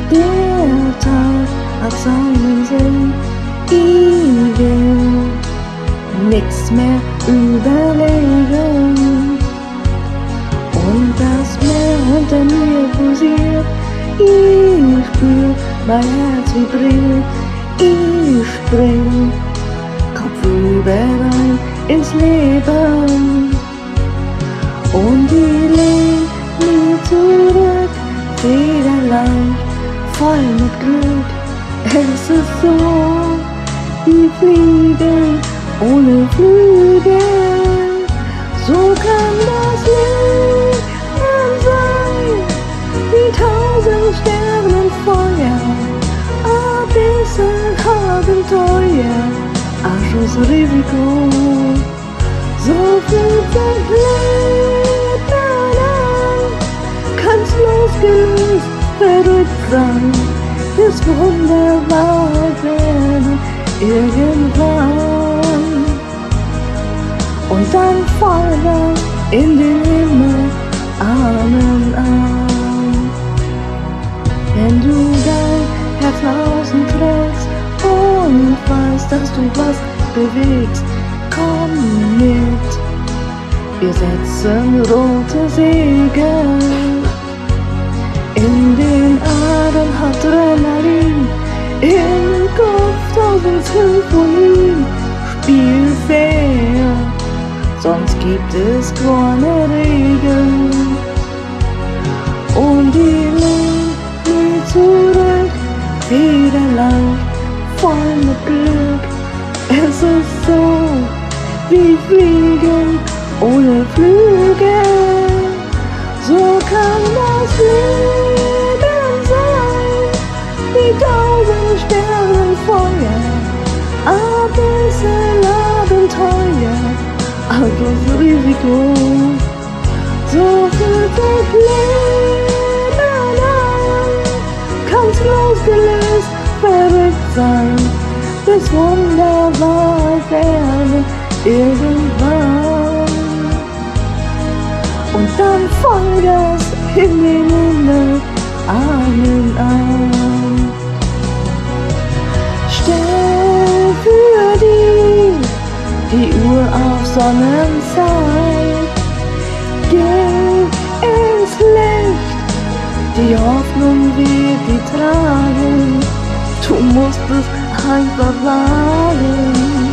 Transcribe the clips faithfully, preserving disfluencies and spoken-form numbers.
Der Tag hat seinen Sinn, ich will nichts mehr überlegen. Und das Meer unter mir pulsiert, ich spür, mein Herz vibriert, ich spring kopfüber rein ins Leben. Und ich lehn mich zurück, federleicht, voll mit Glück. Es ist so, wie Fliegen ohne Flügel. So kann das Leben sein, wie tausend Sternenfeuer, ein bisschen Abenteuer, ein Schuss Risiko. So fühlt sich Leben an, kann's losgelöst verrückt sein, bis wunderbar werden irgendwann. Und dann Vollgas in den Himmel, Amen an. Wenn du dein Herz nach außen trägst und weißt, dass du was bewegst, komm mit, wir setzen rote Segel. In den Adern Adrenalin, im Kopf tausend Symphonien. Spiel fair, sonst gibt es keine Regeln. Und ich lehn mich zurück, federleicht, voll mit Glück. Es ist so, wie Fliegen ohne Flügel. So kann das Leben sein, wie tausend Sternenfeuer, ein bisschen Abenteuer, altes Risiko. So fühlt sich Leben an, kann's losgelöst verrückt sein, bis wunderbar werden irgendwann. Und dann Vollgas in den Himmel, Amen an. Stell für die, die Uhr auf Sonnenzeit. Geh ins Licht, die Hoffnung wird die tragen. Du musst es einfach wagen.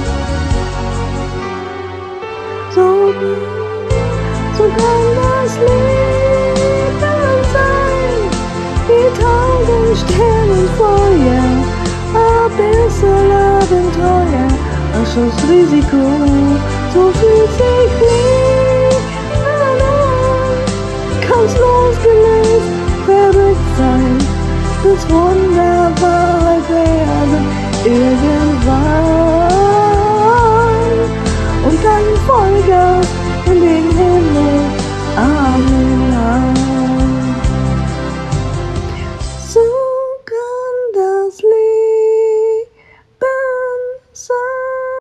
So So kann das Leben sein, wie tausend Sternenfeuer, ein bisschen Abenteuer, ein Schuss Risiko. So fühlt sich Leben an, kann's losgelöst verrückt sein, bis wunderbar werden irgendwann. Und dann Vollgas in den Himmel.